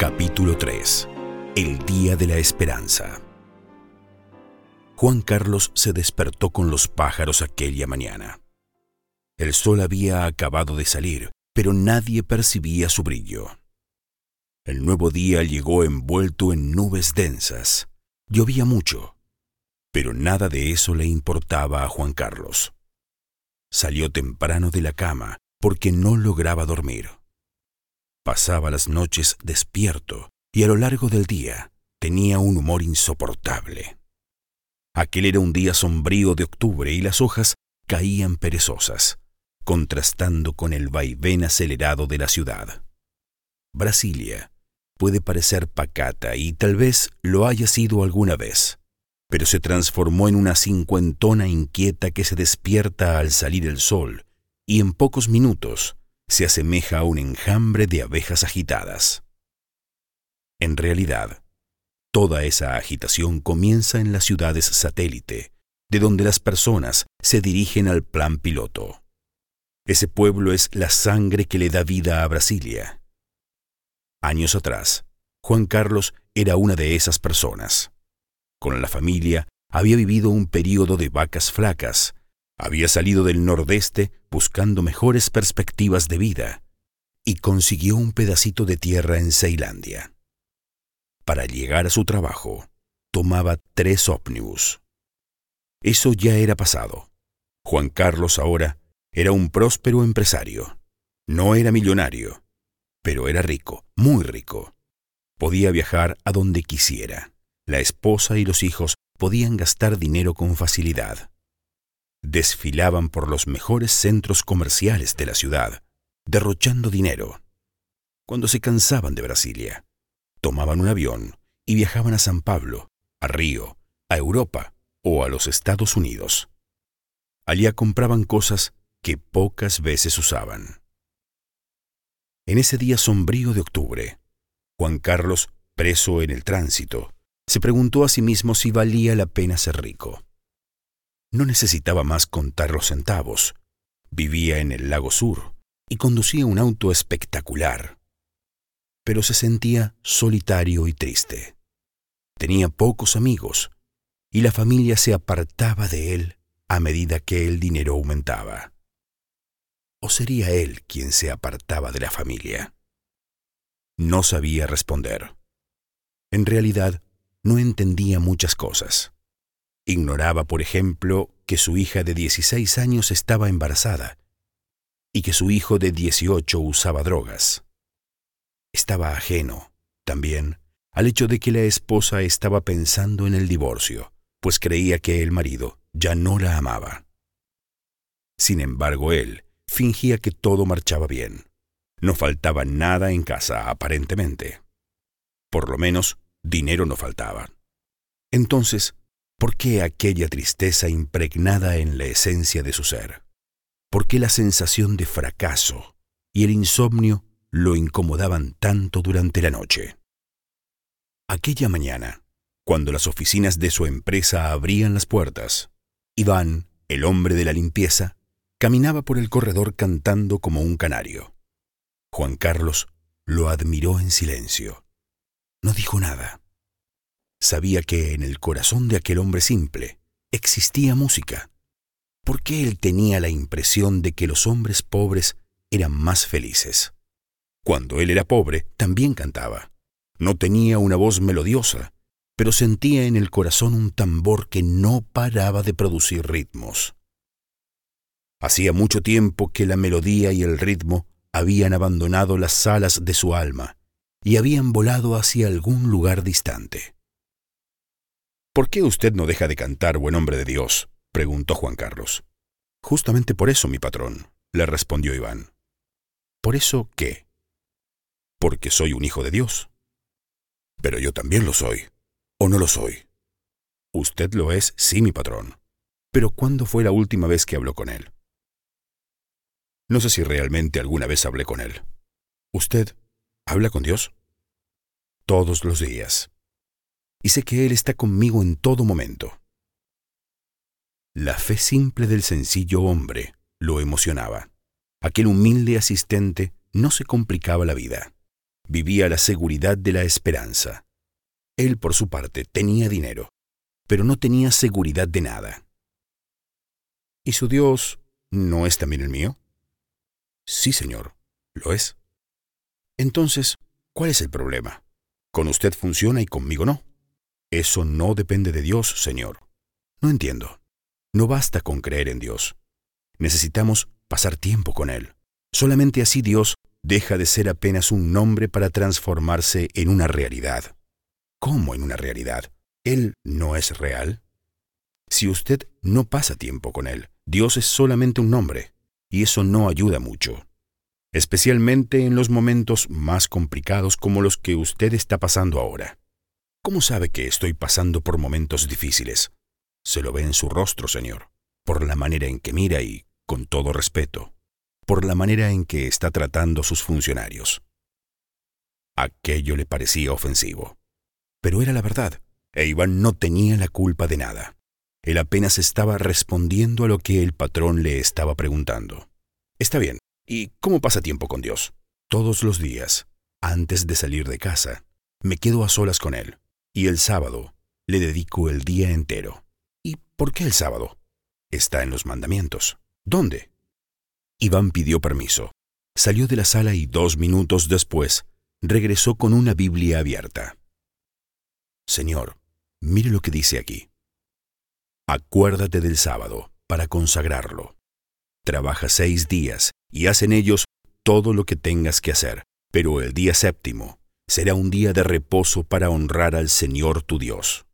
Capítulo 3. El día de la esperanza. Juan Carlos se despertó con los pájaros aquella mañana. El sol había acabado de salir, pero nadie percibía su brillo. El nuevo día llegó envuelto en nubes densas. Llovía mucho, pero nada de eso le importaba a Juan Carlos. Salió temprano de la cama porque no lograba dormir. Pasaba las noches despierto y a lo largo del día tenía un humor insoportable. Aquel era un día sombrío de octubre y las hojas caían perezosas, contrastando con el vaivén acelerado de la ciudad. Brasilia puede parecer pacata y tal vez lo haya sido alguna vez, pero se transformó en una cincuentona inquieta que se despierta al salir el sol y en pocos minutos se asemeja a un enjambre de abejas agitadas. En realidad, toda esa agitación comienza en las ciudades satélite, de donde las personas se dirigen al plan piloto. Ese pueblo es la sangre que le da vida a Brasilia. Años atrás, Juan Carlos era una de esas personas. Con la familia había vivido un período de vacas flacas. Había salido del nordeste buscando mejores perspectivas de vida y consiguió un pedacito de tierra en Ceilandia. Para llegar a su trabajo, tomaba 3 ómnibus. Eso ya era pasado. Juan Carlos ahora era un próspero empresario. No era millonario, pero era rico, muy rico. Podía viajar a donde quisiera. La esposa y los hijos podían gastar dinero con facilidad. Desfilaban por los mejores centros comerciales de la ciudad, derrochando dinero. Cuando se cansaban de Brasilia, tomaban un avión y viajaban a San Pablo, a Río, a Europa o a los Estados Unidos. Allá compraban cosas que pocas veces usaban. En ese día sombrío de octubre, Juan Carlos, preso en el tránsito, se preguntó a sí mismo si valía la pena ser rico. No necesitaba más contar los centavos. Vivía en el Lago Sur y conducía un auto espectacular. Pero se sentía solitario y triste. Tenía pocos amigos y la familia se apartaba de él a medida que el dinero aumentaba. ¿O sería él quien se apartaba de la familia? No sabía responder. En realidad, no entendía muchas cosas. Ignoraba, por ejemplo, que su hija de 16 años estaba embarazada y que su hijo de 18 usaba drogas. Estaba ajeno, también, al hecho de que la esposa estaba pensando en el divorcio, pues creía que el marido ya no la amaba. Sin embargo, él fingía que todo marchaba bien. No faltaba nada en casa, aparentemente. Por lo menos, dinero no faltaba. Entonces, ¿por qué aquella tristeza impregnada en la esencia de su ser? ¿Por qué la sensación de fracaso y el insomnio lo incomodaban tanto durante la noche? Aquella mañana, cuando las oficinas de su empresa abrían las puertas, Iván, el hombre de la limpieza, caminaba por el corredor cantando como un canario. Juan Carlos lo admiró en silencio. No dijo nada. Sabía que en el corazón de aquel hombre simple existía música. ¿Por qué él tenía la impresión de que los hombres pobres eran más felices? Cuando él era pobre, también cantaba. No tenía una voz melodiosa, pero sentía en el corazón un tambor que no paraba de producir ritmos. Hacía mucho tiempo que la melodía y el ritmo habían abandonado las salas de su alma y habían volado hacia algún lugar distante. «¿Por qué usted no deja de cantar, buen hombre de Dios?», preguntó Juan Carlos. «Justamente por eso, mi patrón», le respondió Iván. «¿Por eso qué?». «Porque soy un hijo de Dios». «Pero yo también lo soy, ¿o no lo soy?». «Usted lo es, sí, mi patrón. Pero ¿cuándo fue la última vez que habló con él?». «No sé si realmente alguna vez hablé con él». «¿Usted habla con Dios?». «Todos los días. Y sé que Él está conmigo en todo momento». La fe simple del sencillo hombre lo emocionaba. Aquel humilde asistente no se complicaba la vida. vivía la seguridad de la esperanza. Él, por su parte, tenía dinero, pero no tenía seguridad de nada. ¿Y su Dios no es también el mío? Sí, señor, lo es. Entonces, ¿cuál es el problema? Con usted funciona y conmigo no. Eso no depende de Dios, señor. No entiendo. No basta con creer en Dios. Necesitamos pasar tiempo con Él. Solamente así Dios deja de ser apenas un nombre para transformarse en una realidad. ¿Cómo en una realidad? ¿Él no es real? Si usted no pasa tiempo con Él, Dios es solamente un nombre, y eso no ayuda mucho. Especialmente en los momentos más complicados como los que usted está pasando ahora. ¿Cómo sabe que estoy pasando por momentos difíciles? Se lo ve en su rostro, señor, por la manera en que mira y, con todo respeto, por la manera en que está tratando a sus funcionarios. Aquello le parecía ofensivo. Pero era la verdad, e Iván no tenía la culpa de nada. Él apenas estaba respondiendo a lo que el patrón le estaba preguntando. Está bien, ¿y cómo pasa tiempo con Dios? Todos los días, antes de salir de casa, me quedo a solas con Él, y el sábado le dedico el día entero. ¿Y por qué el sábado? Está en los mandamientos. ¿Dónde? Iván pidió permiso. Salió de la sala y 2 minutos después regresó con una Biblia abierta. Señor, mire lo que dice aquí. Acuérdate del sábado para consagrarlo. Trabaja 6 días y haz en ellos todo lo que tengas que hacer, pero el día séptimo será un día de reposo para honrar al Señor tu Dios.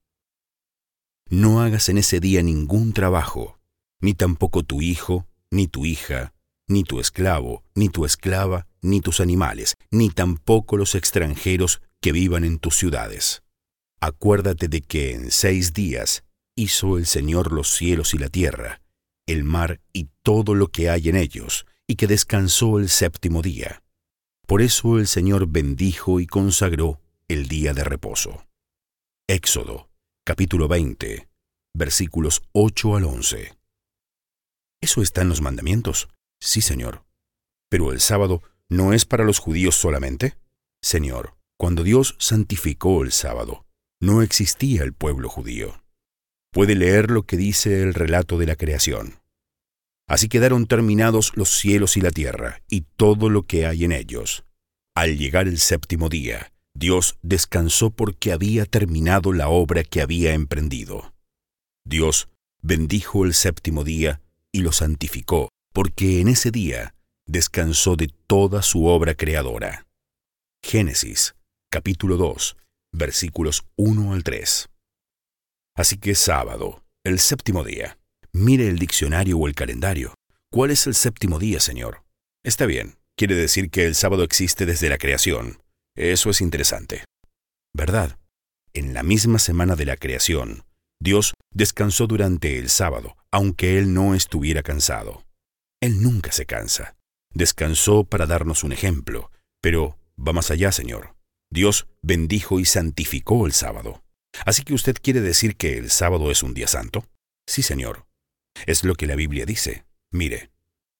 No hagas en ese día ningún trabajo, ni tampoco tu hijo, ni tu hija, ni tu esclavo, ni tu esclava, ni tus animales, ni tampoco los extranjeros que vivan en tus ciudades. Acuérdate de que en 6 días hizo el Señor los cielos y la tierra, el mar y todo lo que hay en ellos, y que descansó el séptimo día. Por eso el Señor bendijo y consagró el día de reposo. Éxodo, capítulo 20, versículos 8 al 11. ¿Eso está en los mandamientos? Sí, Señor. ¿Pero el sábado no es para los judíos solamente? Señor, cuando Dios santificó el sábado, no existía el pueblo judío. Puede leer lo que dice el relato de la creación. Así quedaron terminados los cielos y la tierra, y todo lo que hay en ellos. Al llegar el séptimo día, Dios descansó porque había terminado la obra que había emprendido. Dios bendijo el séptimo día y lo santificó, porque en ese día descansó de toda su obra creadora. Génesis, capítulo 2, versículos 1 al 3. Así que sábado, el séptimo día. Mire el diccionario o el calendario. ¿Cuál es el séptimo día, Señor? Está bien, quiere decir que el sábado existe desde la creación. Eso es interesante. ¿Verdad? En la misma semana de la creación, Dios descansó durante el sábado, aunque Él no estuviera cansado. Él nunca se cansa. Descansó para darnos un ejemplo, pero va más allá, Señor. Dios bendijo y santificó el sábado. ¿Así que usted quiere decir que el sábado es un día santo? Sí, Señor. Es lo que la Biblia dice. Mire.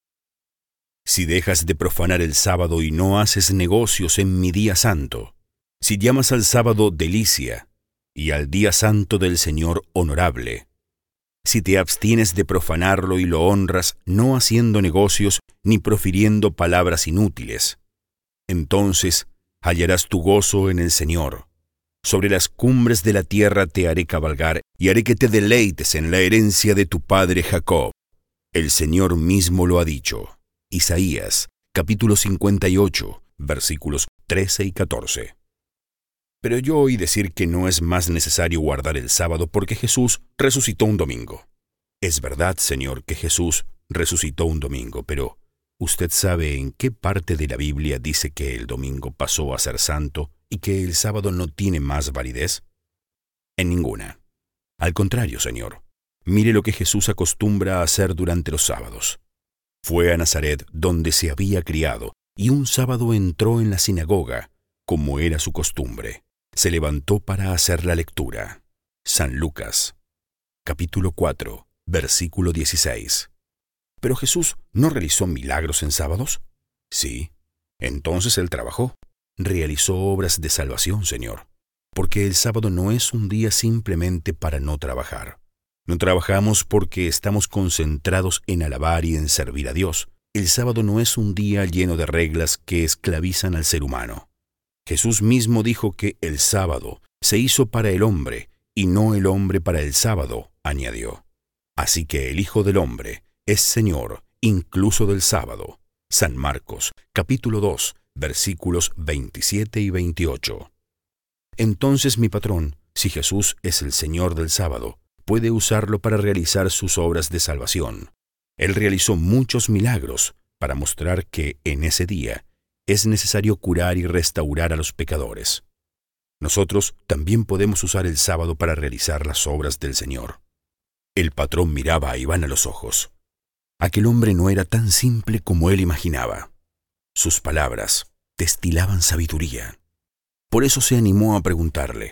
Si dejas de profanar el sábado y no haces negocios en mi día santo, si llamas al sábado delicia y al día santo del Señor honorable, si te abstienes de profanarlo y lo honras no haciendo negocios ni profiriendo palabras inútiles, entonces hallarás tu gozo en el Señor. Sobre las cumbres de la tierra te haré cabalgar y haré que te deleites en la herencia de tu padre Jacob. El Señor mismo lo ha dicho. Isaías, capítulo 58, versículos 13 y 14. Pero yo oí decir que no es más necesario guardar el sábado porque Jesús resucitó un domingo. Es verdad, Señor, que Jesús resucitó un domingo, pero ¿usted sabe en qué parte de la Biblia dice que el domingo pasó a ser santo y que el sábado no tiene más validez? En ninguna. Al contrario, Señor, mire lo que Jesús acostumbra a hacer durante los sábados. Fue a Nazaret, donde se había criado, y un sábado entró en la sinagoga, como era su costumbre. Se levantó para hacer la lectura. San Lucas, capítulo 4, versículo 16. ¿Pero Jesús no realizó milagros en sábados? Sí. Entonces él trabajó. realizó obras de salvación, Señor, porque el sábado no es un día simplemente para no trabajar. No trabajamos porque estamos concentrados en alabar y en servir a Dios. El sábado no es un día lleno de reglas que esclavizan al ser humano. Jesús mismo dijo que el sábado se hizo para el hombre y no el hombre para el sábado, añadió. Así que el Hijo del Hombre es Señor incluso del sábado. San Marcos, capítulo 2, versículos 27 y 28. Entonces mi patrón, si Jesús es el Señor del sábado, puede usarlo para realizar sus obras de salvación. Él realizó muchos milagros para mostrar que en ese día es necesario curar y restaurar a los pecadores. Nosotros también podemos usar el sábado para realizar las obras del Señor. El patrón miraba a Iván a los ojos. Aquel hombre no era tan simple como él imaginaba. Sus palabras destilaban sabiduría. Por eso se animó a preguntarle: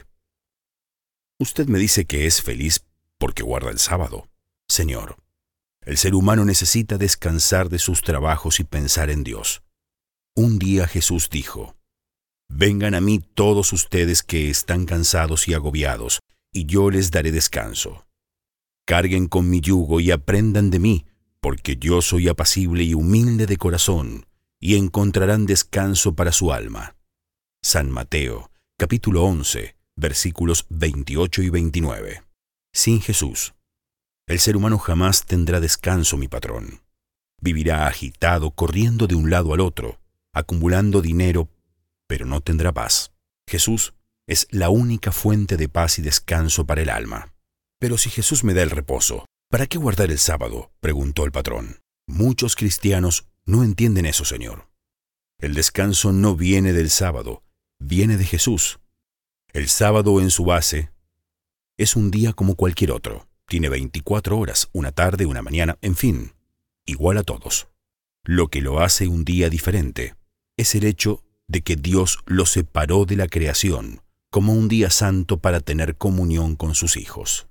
«Usted me dice que es feliz porque guarda el sábado. Señor, el ser humano necesita descansar de sus trabajos y pensar en Dios». Un día Jesús dijo: «Vengan a mí todos ustedes que están cansados y agobiados, y yo les daré descanso. Carguen con mi yugo y aprendan de mí, porque yo soy apacible y humilde de corazón, y encontrarán descanso para su alma». San Mateo, capítulo 11, versículos 28 y 29. Sin Jesús, el ser humano jamás tendrá descanso, mi patrón. Vivirá agitado, corriendo de un lado al otro, acumulando dinero, pero no tendrá paz. Jesús es la única fuente de paz y descanso para el alma. «Pero si Jesús me da el reposo, ¿para qué guardar el sábado?», preguntó el patrón. «Muchos cristianos no entienden eso, Señor. El descanso no viene del sábado, viene de Jesús. El sábado en su base es un día como cualquier otro. Tiene 24 horas, una tarde, una mañana, en fin, igual a todos. Lo que lo hace un día diferente es el hecho de que Dios lo separó de la creación como un día santo para tener comunión con sus hijos.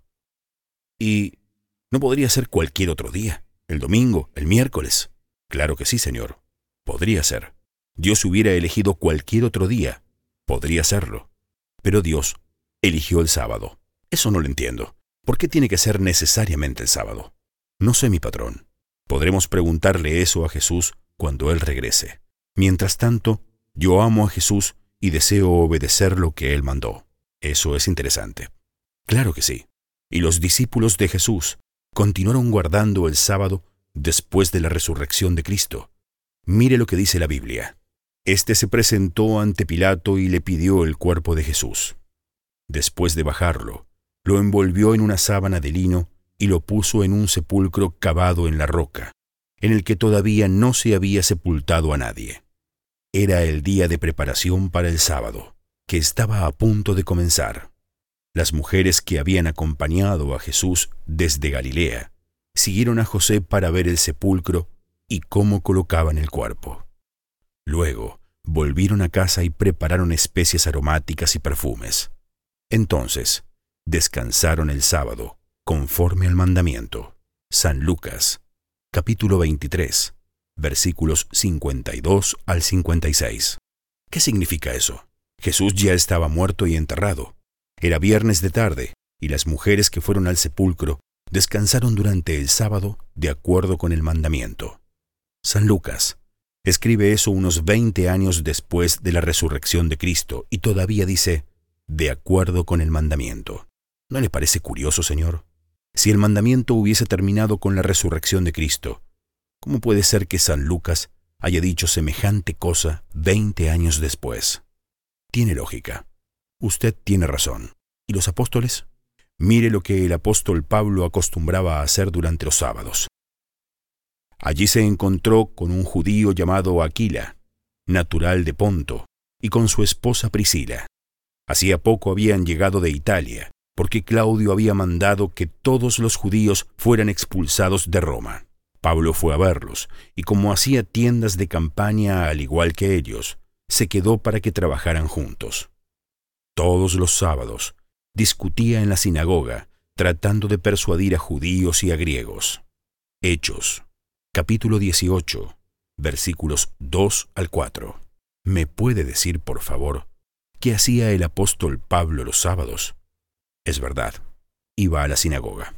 ¿Y no podría ser cualquier otro día? ¿El domingo? ¿El miércoles? Claro que sí, Señor. Podría ser. Dios hubiera elegido cualquier otro día. Podría serlo. Pero Dios eligió el sábado. Eso no lo entiendo. ¿Por qué tiene que ser necesariamente el sábado? No sé, mi patrón. Podremos preguntarle eso a Jesús cuando Él regrese. Mientras tanto, yo amo a Jesús y deseo obedecer lo que Él mandó. Eso es interesante. Claro que sí. Y los discípulos de Jesús continuaron guardando el sábado después de la resurrección de Cristo. Mire lo que dice la Biblia. Este se presentó ante Pilato y le pidió el cuerpo de Jesús. Después de bajarlo, lo envolvió en una sábana de lino y lo puso en un sepulcro cavado en la roca, en el que todavía no se había sepultado a nadie. Era el día de preparación para el sábado, que estaba a punto de comenzar. Las mujeres que habían acompañado a Jesús desde Galilea siguieron a José para ver el sepulcro y cómo colocaban el cuerpo. Luego volvieron a casa y prepararon especias aromáticas y perfumes. Entonces descansaron el sábado conforme al mandamiento. San Lucas, capítulo 23, versículos 52 al 56. ¿Qué significa eso? Jesús ya estaba muerto y enterrado. Era viernes de tarde, y las mujeres que fueron al sepulcro descansaron durante el sábado de acuerdo con el mandamiento. San Lucas escribe eso unos 20 años después de la resurrección de Cristo y todavía dice, de acuerdo con el mandamiento. ¿No le parece curioso, Señor? Si el mandamiento hubiese terminado con la resurrección de Cristo, ¿cómo puede ser que San Lucas haya dicho semejante cosa 20 años después? Tiene lógica. Usted tiene razón. ¿Y los apóstoles? Mire lo que el apóstol Pablo acostumbraba a hacer durante los sábados. Allí se encontró con un judío llamado Aquila, natural de Ponto, y con su esposa Priscila. Hacía poco habían llegado de Italia, porque Claudio había mandado que todos los judíos fueran expulsados de Roma. Pablo fue a verlos, y como hacía tiendas de campaña al igual que ellos, se quedó para que trabajaran juntos. Todos los sábados discutía en la sinagoga, tratando de persuadir a judíos y a griegos. Hechos, capítulo 18, versículos 2 al 4. ¿Me puede decir, por favor, qué hacía el apóstol Pablo los sábados? Es verdad, iba a la sinagoga.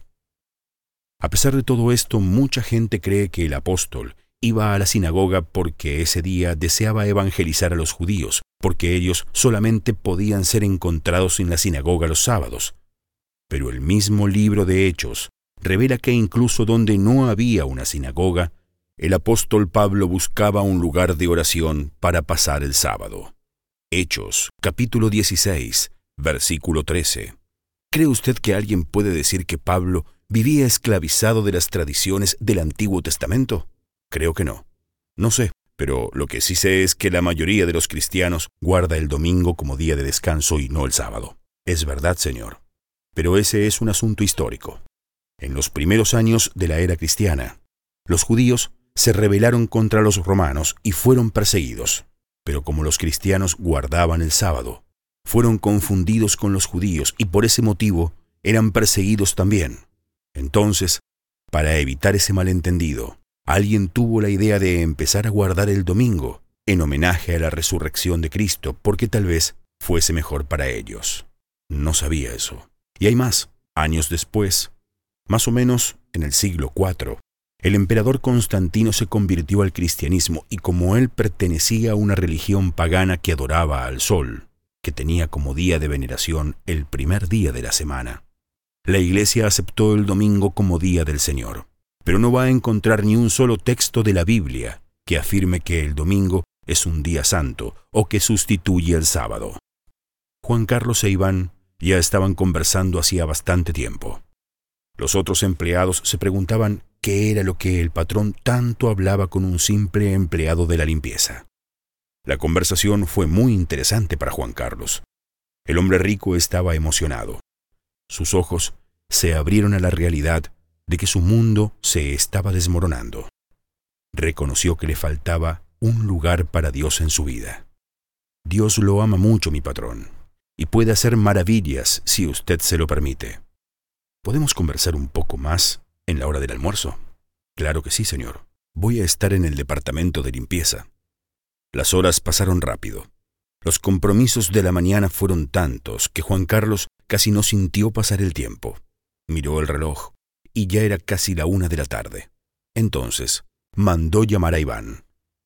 A pesar de todo esto, mucha gente cree que el apóstol iba a la sinagoga porque ese día deseaba evangelizar a los judíos, porque ellos solamente podían ser encontrados en la sinagoga los sábados. Pero el mismo libro de Hechos revela que incluso donde no había una sinagoga, el apóstol Pablo buscaba un lugar de oración para pasar el sábado. Hechos, capítulo 16, versículo 13. ¿Cree usted que alguien puede decir que Pablo vivía esclavizado de las tradiciones del Antiguo Testamento? Creo que no. No sé, pero lo que sí sé es que la mayoría de los cristianos guarda el domingo como día de descanso y no el sábado. Es verdad, señor. Pero ese es un asunto histórico. En los primeros años de la era cristiana, los judíos se rebelaron contra los romanos y fueron perseguidos. Pero como los cristianos guardaban el sábado, fueron confundidos con los judíos y por ese motivo eran perseguidos también. Entonces, para evitar ese malentendido, alguien tuvo la idea de empezar a guardar el domingo en homenaje a la resurrección de Cristo, porque tal vez fuese mejor para ellos. No sabía eso. Y hay más. Años después, más o menos en el siglo IV, el emperador Constantino se convirtió al cristianismo y como él pertenecía a una religión pagana que adoraba al sol, que tenía como día de veneración el primer día de la semana, la Iglesia aceptó el domingo como día del Señor. Pero no va a encontrar ni un solo texto de la Biblia que afirme que el domingo es un día santo o que sustituye el sábado. Juan Carlos e Iván ya estaban conversando hacía bastante tiempo. Los otros empleados se preguntaban qué era lo que el patrón tanto hablaba con un simple empleado de la limpieza. La conversación fue muy interesante para Juan Carlos. El hombre rico estaba emocionado. Sus ojos se abrieron a la realidad de que su mundo se estaba desmoronando. Reconoció que le faltaba un lugar para Dios en su vida. Dios lo ama mucho, mi patrón, y puede hacer maravillas si usted se lo permite. ¿Podemos conversar un poco más en la hora del almuerzo? Claro que sí, señor. Voy a estar en el departamento de limpieza. Las horas pasaron rápido. Los compromisos de la mañana fueron tantos que Juan Carlos casi no sintió pasar el tiempo. Miró el reloj y ya era casi la 1 de la tarde. Entonces, mandó llamar a Iván.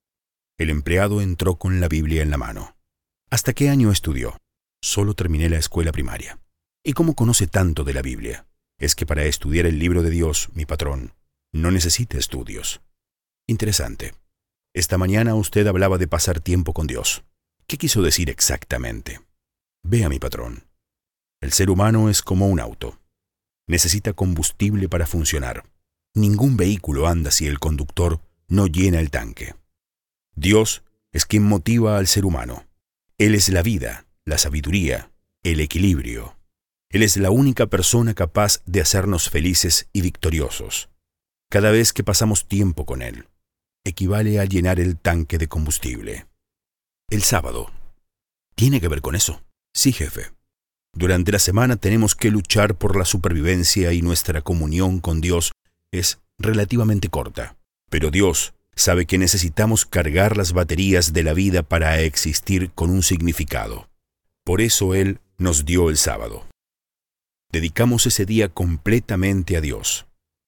El empleado entró con la Biblia en la mano. ¿Hasta qué año estudió? Solo terminé la escuela primaria. ¿Y cómo conoce tanto de la Biblia? Es que para estudiar el libro de Dios, mi patrón, no necesita estudios. Interesante. Esta mañana usted hablaba de pasar tiempo con Dios. ¿Qué quiso decir exactamente? Vea, mi patrón. El ser humano es como un auto. Necesita combustible para funcionar. Ningún vehículo anda si el conductor no llena el tanque. Dios es quien motiva al ser humano. Él es la vida, la sabiduría, el equilibrio. Él es la única persona capaz de hacernos felices y victoriosos. Cada vez que pasamos tiempo con Él, equivale a llenar el tanque de combustible. El sábado. ¿Tiene que ver con eso? Sí, jefe. Durante la semana tenemos que luchar por la supervivencia y nuestra comunión con Dios es relativamente corta. Pero Dios sabe que necesitamos cargar las baterías de la vida para existir con un significado. Por eso Él nos dio el sábado. Dedicamos ese día completamente a Dios.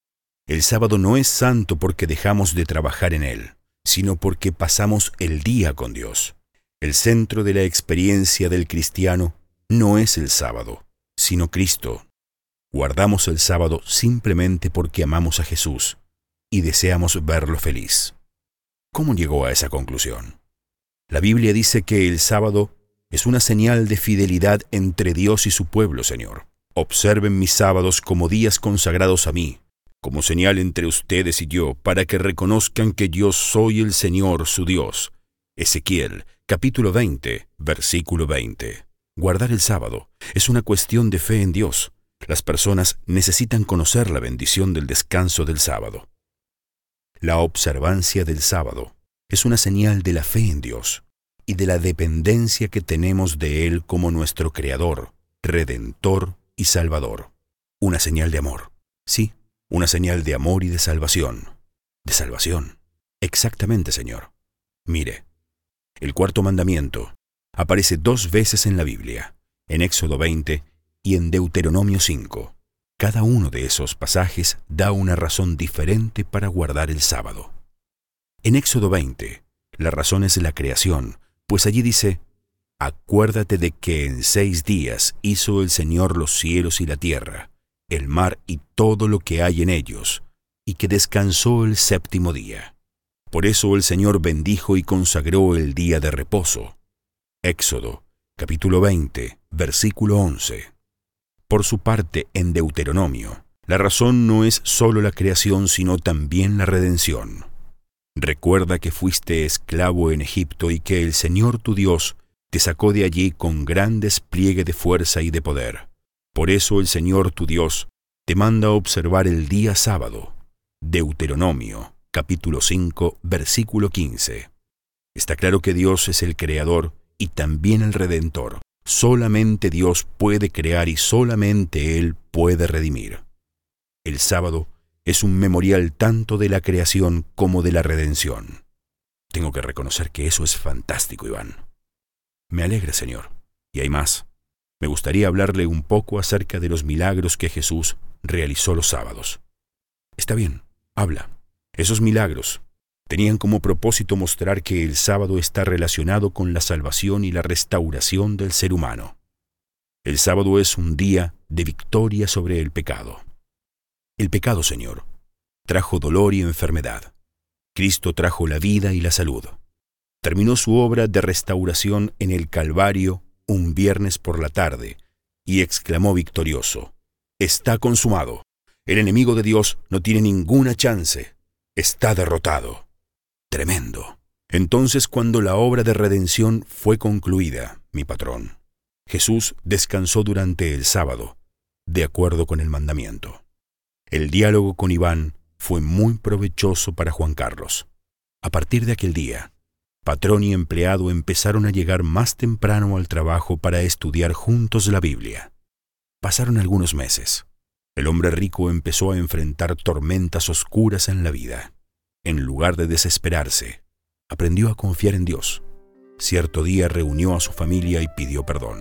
El sábado no es santo porque dejamos de trabajar en él, sino porque pasamos el día con Dios. El centro de la experiencia del cristiano no es el sábado, sino Cristo. Guardamos el sábado simplemente porque amamos a Jesús y deseamos verlo feliz. ¿Cómo llegó a esa conclusión? La Biblia dice que el sábado es una señal de fidelidad entre Dios y su pueblo, Señor. Observen mis sábados como días consagrados a mí, como señal entre ustedes y yo, para que reconozcan que yo soy el Señor, su Dios. Ezequiel, capítulo 20, versículo 20. Guardar el sábado es una cuestión de fe en Dios. Las personas necesitan conocer la bendición del descanso del sábado. La observancia del sábado es una señal de la fe en Dios y de la dependencia que tenemos de Él como nuestro Creador, Redentor y Salvador. Una señal de amor. Sí, una señal de amor y de salvación. De salvación. Exactamente, Señor. Mire, El cuarto mandamiento aparece 2 veces en la Biblia, en Éxodo 20 y en Deuteronomio 5. Cada uno de esos pasajes da una razón diferente para guardar el sábado. En Éxodo 20, la razón es la creación, pues allí dice: acuérdate de que en 6 días hizo el Señor los cielos y la tierra, el mar y todo lo que hay en ellos, y que descansó el 7º día. Por eso el Señor bendijo y consagró el día de reposo. Éxodo, capítulo 20, versículo 11. Por su parte, en Deuteronomio, la razón no es solo la creación, sino también la redención. Recuerda que fuiste esclavo en Egipto y que el Señor tu Dios te sacó de allí con gran despliegue de fuerza y de poder. Por eso el Señor tu Dios te manda observar el día sábado. Deuteronomio, capítulo 5, versículo 15. Está claro que Dios es el creador y también el redentor. Solamente Dios puede crear y solamente Él puede redimir. El sábado es un memorial tanto de la creación como de la redención. Tengo que reconocer que eso es fantástico, Iván. Me alegra, Señor. Y hay más. Me gustaría hablarle un poco acerca de los milagros que Jesús realizó los sábados. Está bien, habla. Esos milagros tenían como propósito mostrar que el sábado está relacionado con la salvación y la restauración del ser humano. El sábado es un día de victoria sobre el pecado. El pecado, Señor, trajo dolor y enfermedad. Cristo trajo la vida y la salud. Terminó su obra de restauración en el Calvario un viernes por la tarde y exclamó victorioso: «Está consumado. El enemigo de Dios no tiene ninguna chance. Está derrotado». Tremendo. Entonces, cuando la obra de redención fue concluida, mi patrón, Jesús descansó durante el sábado, de acuerdo con el mandamiento. El diálogo con Iván fue muy provechoso para Juan Carlos. A partir de aquel día, patrón y empleado empezaron a llegar más temprano al trabajo para estudiar juntos la Biblia. Pasaron algunos meses. El hombre rico empezó a enfrentar tormentas oscuras en la vida. En lugar de desesperarse, aprendió a confiar en Dios. Cierto día reunió a su familia y pidió perdón.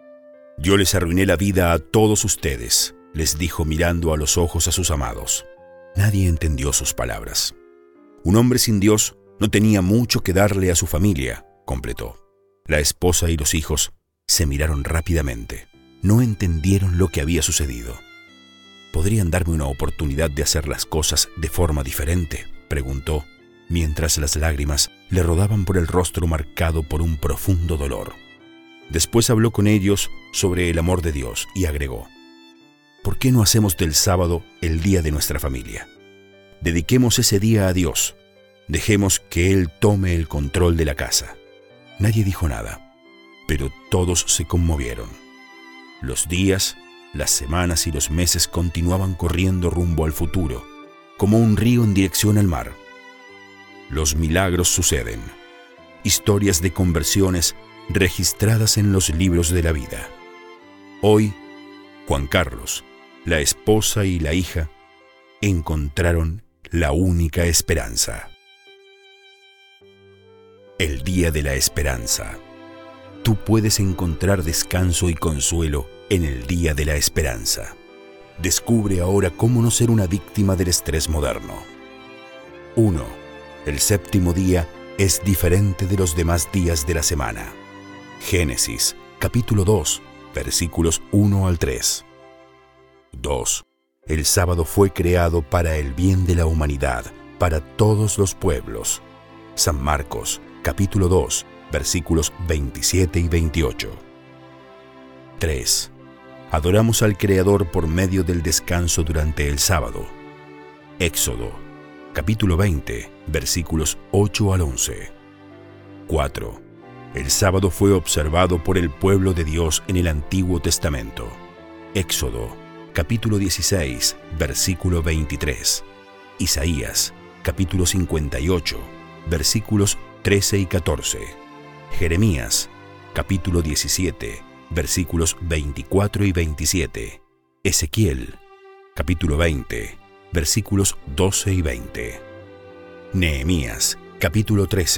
«Yo les arruiné la vida a todos ustedes», les dijo mirando a los ojos a sus amados. Nadie entendió sus palabras. Un hombre sin Dios no tenía mucho que darle a su familia, completó. La esposa y los hijos se miraron rápidamente. No entendieron lo que había sucedido. ¿Podrían darme una oportunidad de hacer las cosas de forma diferente?, preguntó, mientras las lágrimas le rodaban por el rostro marcado por un profundo dolor. Después habló con ellos sobre el amor de Dios y agregó: ¿por qué no hacemos del sábado el día de nuestra familia? Dediquemos ese día a Dios. Dejemos que Él tome el control de la casa. Nadie dijo nada, pero todos se conmovieron. Los días, las semanas y los meses continuaban corriendo rumbo al futuro, como un río en dirección al mar. Los milagros suceden, historias de conversiones registradas en los libros de la vida. Hoy, Juan Carlos, la esposa y la hija encontraron la única esperanza. El día de la esperanza. Tú puedes encontrar descanso y consuelo en el día de la esperanza. Descubre ahora cómo no ser una víctima del estrés moderno. 1. El 7º día es diferente de los demás días de la semana. Génesis, capítulo 2, versículos 1 al 3. 2. El sábado fue creado para el bien de la humanidad, para todos los pueblos. San Marcos, capítulo 2, versículos 27 y 28. 3. Adoramos al Creador por medio del descanso durante el sábado. Éxodo, capítulo 20, versículos 8 al 11. 4. El sábado fue observado por el pueblo de Dios en el Antiguo Testamento. Éxodo, capítulo 16, versículo 23. Isaías, capítulo 58, versículos 13 y 14. Jeremías, capítulo 17, versículos 24 y 27. Ezequiel, capítulo 20, versículos 12 y 20. Nehemías, capítulo 13,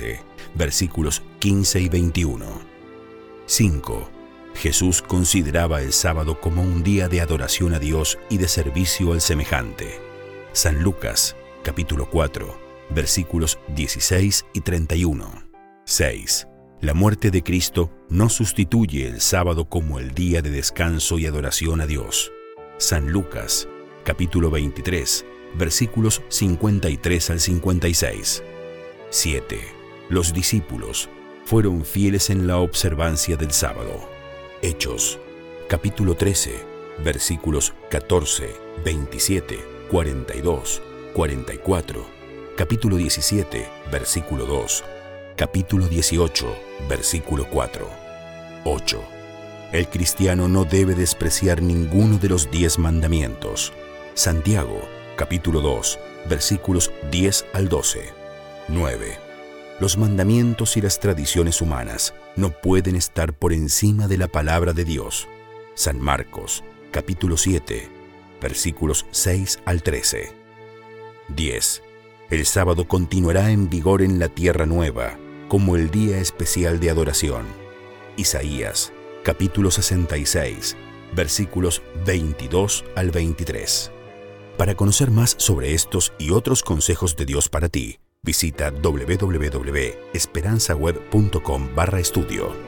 versículos 15 y 21. 5. Jesús consideraba el sábado como un día de adoración a Dios y de servicio al semejante. San Lucas, capítulo 4, versículos 16 y 31. 6. La muerte de Cristo no sustituye el sábado como el día de descanso y adoración a Dios. San Lucas, capítulo 23, versículos 53 al 56. 7. Los discípulos fueron fieles en la observancia del sábado. Hechos, capítulo 13, versículos 14, 27, 42, 44. Capítulo 17, versículo 2. Capítulo 18, versículo 4. 8. El cristiano no debe despreciar ninguno de los 10 mandamientos. Santiago, capítulo 2, versículos 10 al 12. 9. Los mandamientos y las tradiciones humanas no pueden estar por encima de la palabra de Dios. San Marcos, capítulo 7, versículos 6 al 13. 10. El sábado continuará en vigor en la tierra nueva, como el día especial de adoración. Isaías, capítulo 66, versículos 22 al 23. Para conocer más sobre estos y otros consejos de Dios para ti, visita www.esperanzaweb.com/estudio.